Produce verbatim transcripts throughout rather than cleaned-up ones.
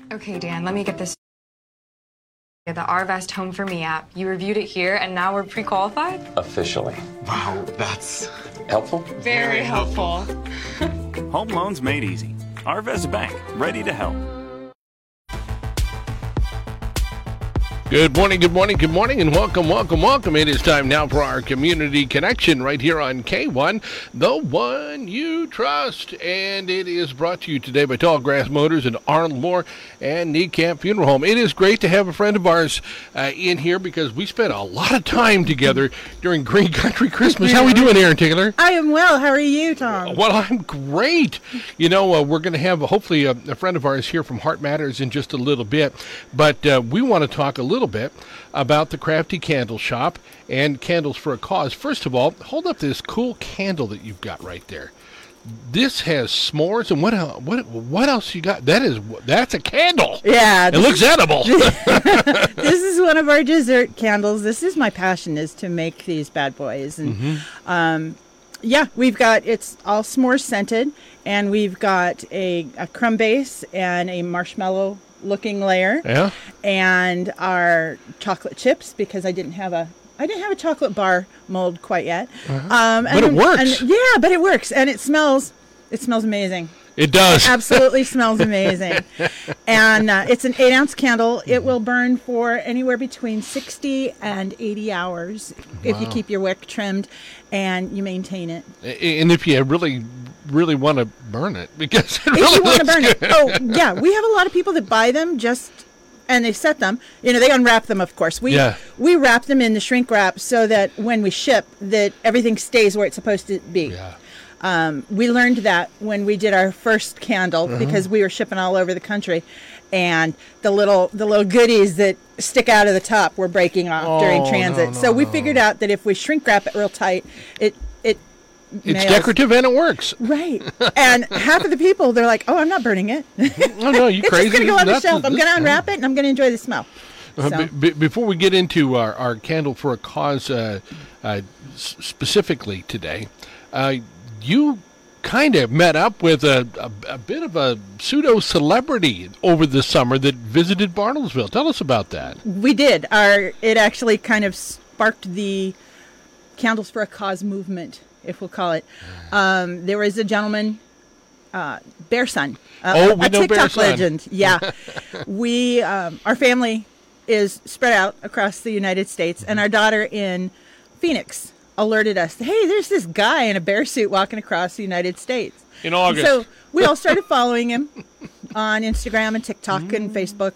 Okay, Dan, let me get this. The Arvest Home for Me app. You reviewed it here, and now we're pre-qualified? Officially. Wow, that's helpful? Very helpful. Home loans made easy. Arvest Bank, ready to help. Good morning, good morning, good morning, and welcome, welcome, welcome. It is time now for our Community Connection right here on K one, the one you trust. And it is brought to you today by Tallgrass Motors and Arnold Moore and Niekamp Funeral Home. It is great to have a friend of ours uh, in here because we spent a lot of time together during Green Country Christmas. How are we doing, Aaron Taylor? I am well. How are you, Tom? Well, I'm great. You know, uh, we're going to have, uh, hopefully, a, a friend of ours here from Heart Matters in just a little bit. But uh, we want to talk a little bit about the Crafty Candle Shop and Candles for a Cause. First of all, hold up this cool candle that you've got right there. This has s'mores, and what el- what what else you got? That is that's a candle. Yeah, it looks edible. This is one of our dessert candles. This is my passion, is to make these bad boys, and mm-hmm. um, yeah, we've got it's all s'mores scented, and we've got a, a crumb base and a marshmallow looking layer, yeah, and our chocolate chips, because I didn't have a I didn't have a chocolate bar mold quite yet. Uh-huh. Um, but and, it works. And, yeah, but it works, and it smells it smells amazing. It does. It absolutely smells amazing. And uh, it's an eight ounce candle. It will burn for anywhere between sixty and eighty hours wow. if you keep your wick trimmed and you maintain it. And if you really really want to burn it, because it really if you want to looks burn good. it. Oh, yeah. We have a lot of people that buy them just, and they set them. You know, they unwrap them, of course. We yeah. we wrap them in the shrink wrap so that when we ship, that everything stays where it's supposed to be. Yeah. Um, we learned that when we did our first candle, uh-huh. because we were shipping all over the country, and the little the little goodies that stick out of the top were breaking off oh, during transit. No, no, so we no. figured out that if we shrink wrap it real tight, it it it's nails. decorative and it works. Right. And half of the people, they're like, "Oh, I'm not burning it. Oh no, you it's crazy? It's just gonna go on the That's shelf. I'm this, gonna unwrap it and I'm gonna enjoy the smell." Uh, So. b- b- before we get into our, our Candle for a Cause uh, uh, s- specifically today, uh, you kind of met up with a, a, a bit of a pseudo-celebrity over the summer that visited Bartlesville. Tell us about that. We did. Our It actually kind of sparked the Candles for a Cause movement, if we'll call it. Um, there was a gentleman, uh, Bear Son, uh, oh, a, we a know TikTok Bear Son. legend. Yeah. we, um, our family is spread out across the United States, and our daughter in Phoenix alerted us, hey, there's this guy in a bear suit walking across the United States. In August. So we all started following him on Instagram and TikTok mm. and Facebook.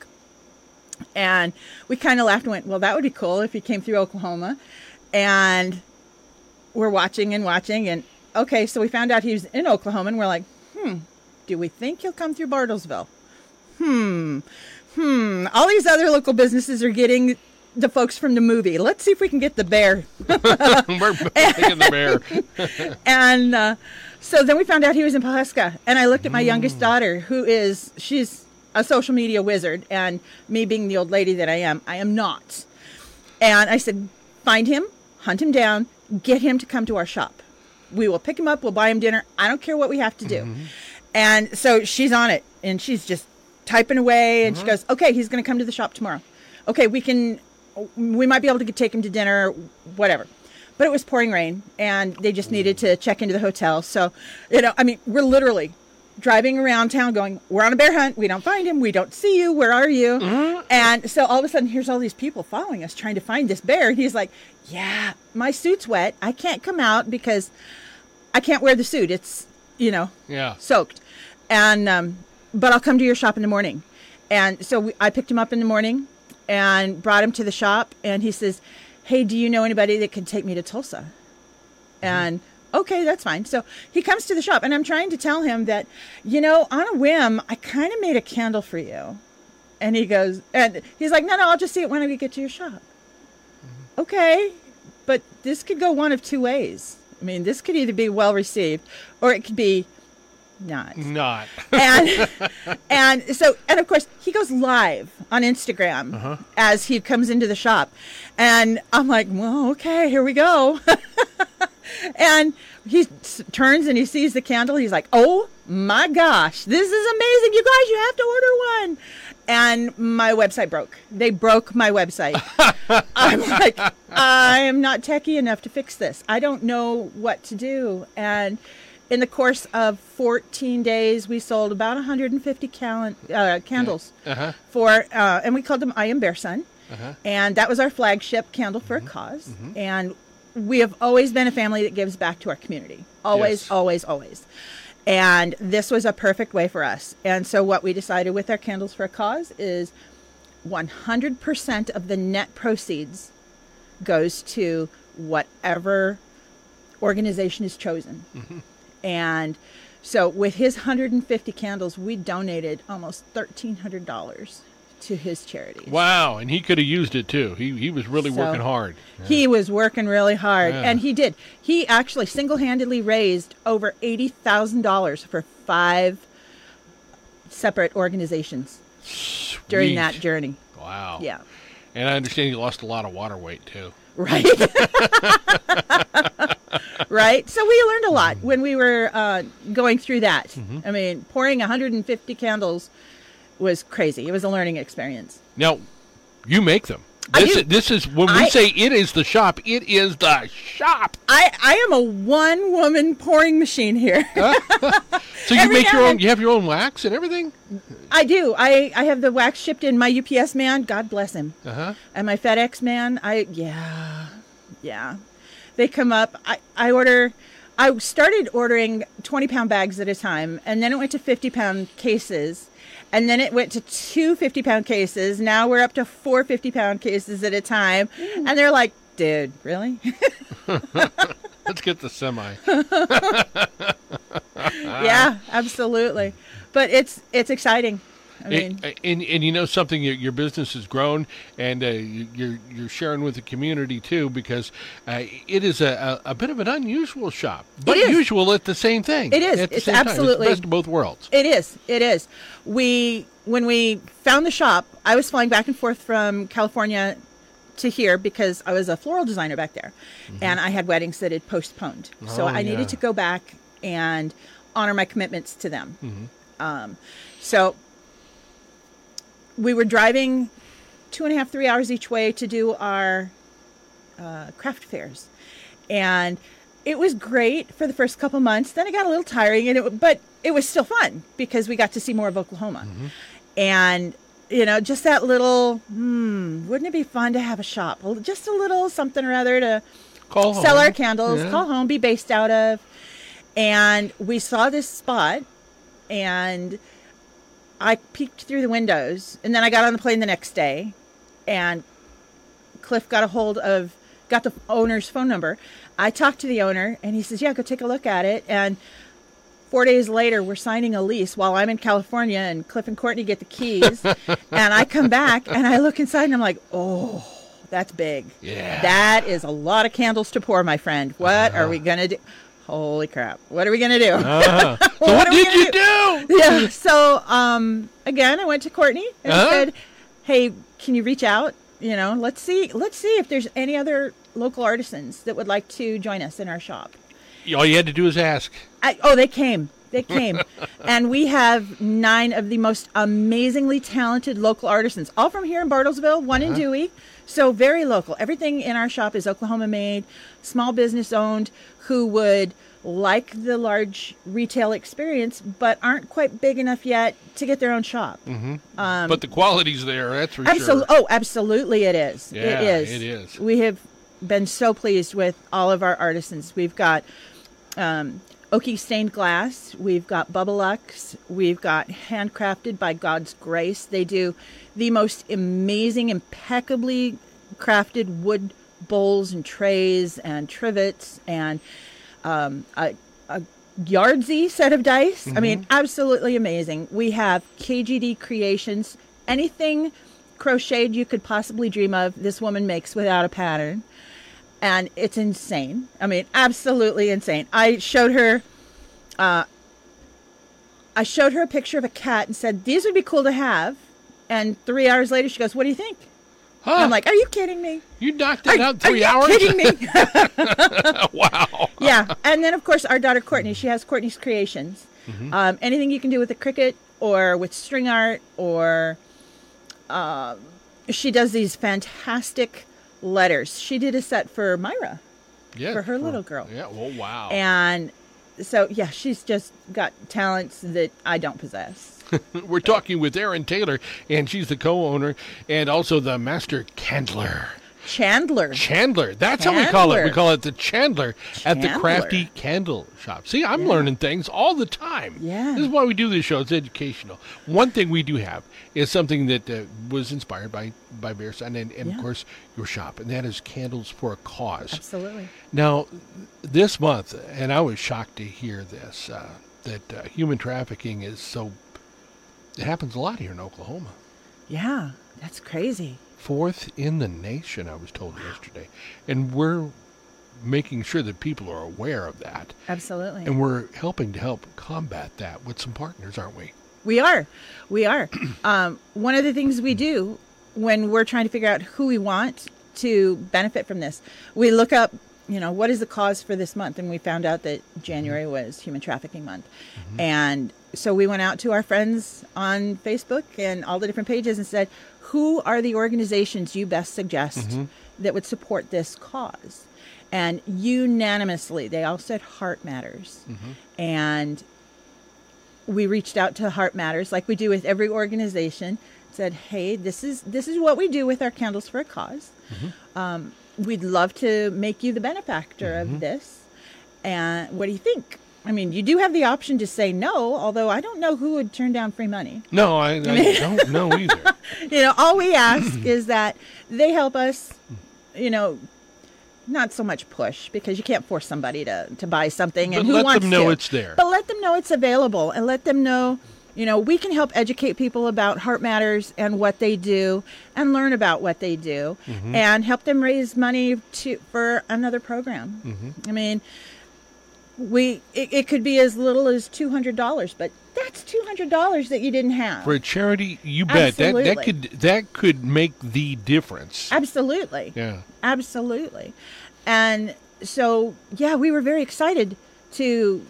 And we kind of laughed and went, well, that would be cool if he came through Oklahoma. And we're watching and watching. And, okay, so we found out he was in Oklahoma. And we're like, hmm, do we think he'll come through Bartlesville? Hmm, hmm. All these other local businesses are getting the folks from the movie. Let's see if we can get the bear. We're taking the bear. And uh, so then we found out he was in Pawhuska. And I looked at my mm. youngest daughter, who is, she's a social media wizard. And me being the old lady that I am, I am not. And I said, find him, hunt him down, get him to come to our shop. We will pick him up, we'll buy him dinner. I don't care what we have to do. Mm-hmm. And so she's on it. And she's just typing away. And mm-hmm. she goes, okay, he's going to come to the shop tomorrow. Okay, we can... we might be able to take him to dinner, whatever. But it was pouring rain, and they just needed to check into the hotel. So, you know, I mean, we're literally driving around town going, we're on a bear hunt. We don't find him. We don't see you. Where are you? Mm-hmm. And so all of a sudden, here's all these people following us, trying to find this bear. And he's like, yeah, my suit's wet. I can't come out because I can't wear the suit. It's, you know, yeah. soaked. And, um, but I'll come to your shop in the morning. And so we, I picked him up in the morning and brought him to the shop, and he says, hey, do you know anybody that could take me to Tulsa? Mm-hmm. And, okay, that's fine. So he comes to the shop, and I'm trying to tell him that, you know, on a whim, I kind of made a candle for you. And he goes, and he's like, no, no, I'll just see it when we get to your shop. Mm-hmm. Okay, but this could go one of two ways. I mean, this could either be well received, or it could be not. Not. and and so and of course he goes live on Instagram uh-huh. as he comes into the shop, and I'm like, well, okay, here we go. And he s- turns and he sees the candle. He's like, oh my gosh, this is amazing! You guys, you have to order one. and my website broke. They broke my website. I'm like, I am not techie enough to fix this. I don't know what to do. And in the course of fourteen days, we sold about one hundred fifty cal- uh, candles uh-huh. for, uh, and we called them I Am Bear Sun. Uh-huh. And that was our flagship candle for mm-hmm. a cause. Mm-hmm. And we have always been a family that gives back to our community. Always, yes. always, always. And this was a perfect way for us. And so what we decided with our Candles for a Cause is one hundred percent of the net proceeds goes to whatever organization is chosen. Mm-hmm. And so with his one hundred fifty candles, we donated almost thirteen hundred dollars to his charities. Wow. And he could have used it too. He he was really so working hard. Yeah. He was working really hard. Yeah. And he did. He actually single-handedly raised over eighty thousand dollars for five separate organizations Sweet. during that journey. Wow. Yeah. And I understand he lost a lot of water weight too. Right. Right. So we learned a lot when we were uh, going through that. Mm-hmm. I mean, pouring one hundred fifty candles was crazy. It was a learning experience. Now, you make them. I This do. is, this is when we I, say it is the shop, it is the shop. I, I am a one-woman pouring machine here. Uh, so you Every make your now own, and- you have your own wax and everything? I do. I, I have the wax shipped in. My U P S man, God bless him. Uh-huh. And my FedEx man, I, yeah, yeah. They come up. I, I order, I started ordering twenty-pound bags at a time, and then it went to fifty-pound cases. And then it went to two fifty-pound cases. Now we're up to four fifty-pound cases at a time. And they're like, dude, really? Let's get the semi. Yeah, absolutely. But it's it's exciting. I mean, It- and and you know something, your, your business has grown, and uh, you- you're you're sharing with the community too, because uh, it is a, a, a bit of an unusual shop, but is. usual at the same thing. It is. At the It's same time. absolutely- It's the best of both worlds. It is. It is. We when we found the shop, I was flying back and forth from California to here because I was a floral designer back there, mm-hmm. and I had weddings that had postponed. So Oh, I yeah. needed to go back and honor my commitments to them. Mm-hmm. Um, so we were driving two and a half, three hours each way to do our uh, craft fairs, and it was great for the first couple months. Then it got a little tiring, and it but it was still fun because we got to see more of Oklahoma, mm-hmm. and you know, just that little. Hmm, wouldn't it be fun to have a shop? Just a little something or other to Call sell home. our candles, Yeah. call home, be based out of, and we saw this spot, and I peeked through the windows, and then I got on the plane the next day, and Cliff got a hold of, got the owner's phone number. I talked to the owner, and he says, yeah, go take a look at it. And four days later, we're signing a lease while I'm in California, and Cliff and Courtney get the keys. And I come back, and I look inside, and I'm like, oh, that's big. Yeah. That is a lot of candles to pour, my friend. What Uh-huh. are we going to do? Holy crap. What are we going to do? Uh-huh. So What what, are we did gonna you do? do? Yeah. So, um, again, I went to Courtney and Uh-huh. said, hey, can you reach out? You know, let's see, let's see if there's any other local artisans that would like to join us in our shop. All you had to do is ask. I, oh, they came. They came. And we have nine of the most amazingly talented local artisans, all from here in Bartlesville, one in Dewey. So very local. Everything in our shop is Oklahoma made, small business owned, who would like the large retail experience, but aren't quite big enough yet to get their own shop. Mm-hmm. Um, but the quality's there, that's for Absol- sure. Oh, absolutely it is. Yeah, it is. it is. We have been so pleased with all of our artisans. We've got um, Oki stained glass. We've got Bubblux. We've got handcrafted by God's grace. They do the most amazing, impeccably crafted wood bowls and trays and trivets and um, a, a Yardsy set of dice. Mm-hmm. I mean, absolutely amazing. We have K G D Creations. Anything crocheted you could possibly dream of, this woman makes without a pattern. And it's insane. I mean, absolutely insane. I showed her, uh, I showed her a picture of a cat and said, these would be cool to have. And three hours later, she goes, what do you think? Huh. I'm like, are you kidding me? You knocked that Are, out in three are you hours? kidding me? Wow. Yeah. And then, of course, our daughter Courtney, she has Courtney's Creations. Mm-hmm. Um, anything you can do with a Cricut or with string art or uh, she does these fantastic letters. She did a set for Myra, Yeah, for her little girl. Yeah. Oh, wow. And so, yeah, she's just got talents that I don't possess. We're talking with Erin Taylor, and she's the co-owner and also the master candler. Chandler. Chandler. That's how we call it. We Chandler. call it the Chandler at the Chandler. Crafty Candle Shop. See, I'm learning things all the time. Yeah. This is why we do this show. It's educational. One thing we do have is something that uh, was inspired by, by Bear Sun and, and Yeah. of course, your shop, and that is Candles for a Cause. Absolutely. Now, this month, and I was shocked to hear this, uh, that uh, human trafficking is so, it happens a lot here in Oklahoma. Yeah, that's crazy. Fourth in the nation, I was told yesterday. And we're making sure that people are aware of that. Absolutely. And we're helping to help combat that with some partners, aren't we? We are. We are. um, one of the things we do when we're trying to figure out who we want to benefit from this, we look up, you know, what is the cause for this month? And we found out that January was Human Trafficking Month. Mm-hmm. And so we went out to our friends on Facebook and all the different pages and said, who are the organizations you best suggest mm-hmm. that would support this cause? And unanimously, they all said Heart Matters. Mm-hmm. And we reached out to Heart Matters, like we do with every organization, said, hey, this is this is what we do with our Candles for a Cause. Mm-hmm. Um, we'd love to make you the benefactor mm-hmm. of this. And what do you think? I mean, you do have the option to say no, although I don't know who would turn down free money. No, I, I don't know either. You know, all we ask is that they help us, you know, not so much push, because you can't force somebody to, to buy something. But and who let wants them know to. it's there. But let them know it's available, and let them know, you know, we can help educate people about Heart Matters and what they do, and learn about what they do, mm-hmm. and help them raise money to for another program. Mm-hmm. I mean, we it, it could be as little as two hundred dollars, but that's two hundred dollars that you didn't have. For a charity, you bet. That that could that could make the difference. Absolutely. Yeah. Absolutely. And so, yeah, we were very excited to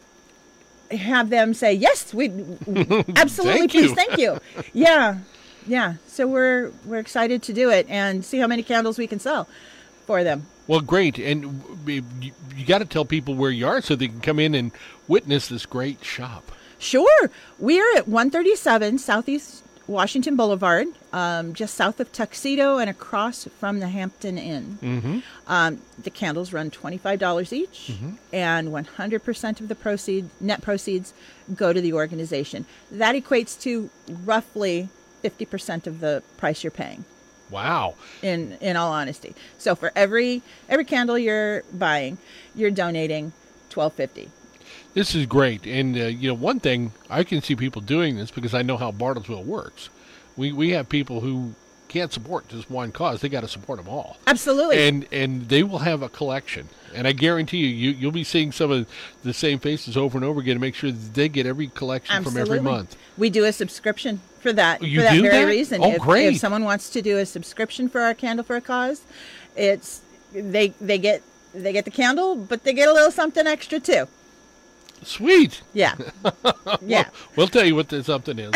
have them say, yes, we absolutely, thank please, you. thank you. Yeah. Yeah. So we're we're excited to do it and see how many candles we can sell for them. Well, great. And you, you got to tell people where you are so they can come in and witness this great shop. Sure. We are at one thirty-seven Southeast Washington Boulevard, um, just south of Tuxedo and across from the Hampton Inn. Mm-hmm. Um, the candles run twenty-five dollars each, mm-hmm. and one hundred percent of the proceed, net proceeds go to the organization. That equates to roughly fifty percent of the price you're paying. Wow. In in all honesty. So for every every candle you're buying, you're donating twelve fifty. This is great. And, uh, you know, one thing, I can see people doing this because I know how Bartlesville works. We we have people who can't support just one cause. They got to support them all. Absolutely. And and they will have a collection. And I guarantee you, you, you'll be seeing some of the same faces over and over again to make sure that they get every collection Absolutely. from every month. We do a subscription for that, You for that do very that? reason. Oh, if, great. If someone wants to do a subscription for our Candle for a Cause, it's they they get they get the candle, but they get a little something extra too. Sweet. Yeah. Yeah. We'll tell you what the something is.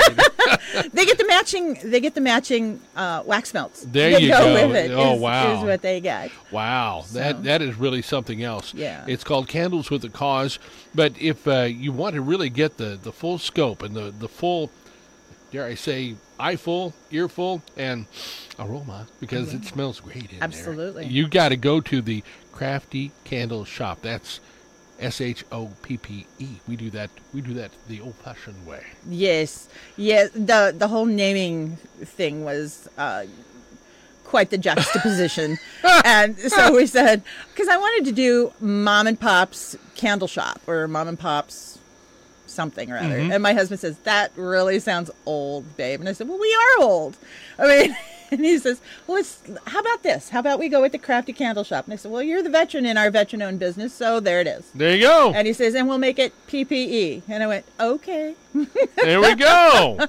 They get the matching. They get the matching uh, wax melts. There that you go. go. With it, Oh, is, wow. Is what they get. Wow, So. that that is really something else. Yeah. It's called Candles with a Cause. But if uh, you want to really get the, the full scope and the, the full, dare I say, eye full, ear full, and aroma, because it smells great in Absolutely. there. You got to go to the Crafty Candle Shop. That's S H O P P E. We do that. We do that the old-fashioned way. Yes. Yeah. The the whole naming thing was uh, quite the juxtaposition, and so we said, because I wanted to do Mom and Pop's Candle Shop or Mom and Pop's something or other, Mm-hmm. and my husband says that really sounds old, babe, and I said, well, we are old. I mean. And he says, well, let's, how about this? How about we go with the Crafty Candle Shop? And I said, well, you're the veteran in our veteran-owned business, so there it is. There you go. And he says, and we'll make it P P E. And I went, okay. There we go.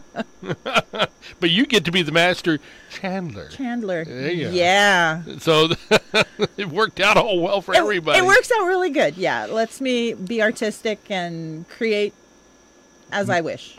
But you get to be the master chandler. Chandler. There you go. Yeah. So it worked out all well for It, everybody. it works out really good. Yeah. It lets me be artistic and create as I wish.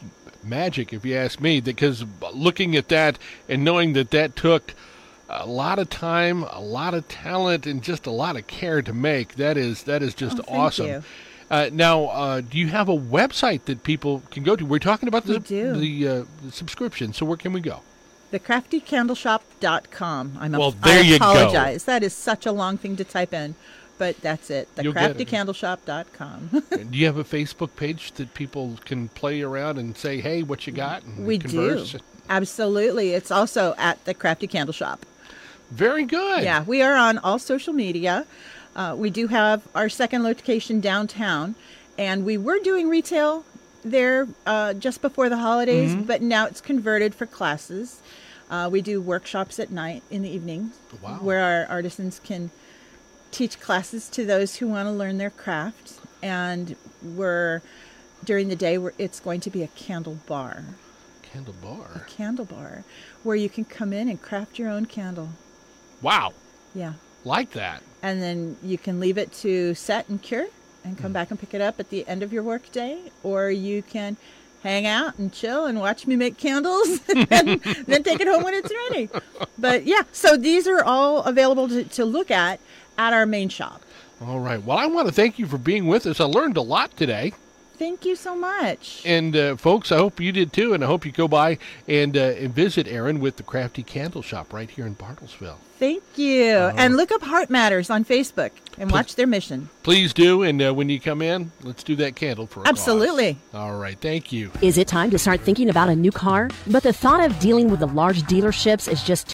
magic, if you ask me, because looking at that and knowing that that took a lot of time, a lot of talent, and just a lot of care to make, that is that is just Oh, thank awesome. you. Uh, now, uh, do you have a website that people can go to? We're talking about the, We do. the, uh, the subscription, so where can we go? the crafty candle shop dot com. I'm a, Well, there I you go. apologize. That is such a long thing to type in, but that's it. the You'll get crafty it. candle shop dot com. Do you have a Facebook page that people can play around and say, hey, what you got? And We converse? do. Absolutely. It's also at the Crafty Candle Shop. Very good. Yeah, we are on all social media. Uh, we do have our second location downtown, and we were doing retail there uh, just before the holidays, Mm-hmm. but now it's converted for classes. Uh, we do workshops at night in the evenings Wow. where our artisans can teach classes to those who want to learn their craft. And we're during the day, we're, it's going to be a candle bar, Candle bar. candle bar, where you can come in and craft your own candle. Wow. Yeah. Like that. And then you can leave it to set and cure and Hmm. come back and pick it up at the end of your work day, or you can hang out and chill and watch me make candles and then take it home when it's ready. But yeah, so these are all available to, to look at at our main shop. All right. Well, I want to thank you for being with us. I learned a lot today. Thank you so much. And uh, folks, I hope you did too, and I hope you go by and, uh, and visit Erin with the Crafty Candle Shop right here in Bartlesville. Thank you. And look up Heart Matters on Facebook and Pl- watch their mission. Please do, and uh, when you come in, let's do that candle for a Absolutely. cause. All right. Thank you. Is it time to start thinking about a new car? But the thought of dealing with the large dealerships is just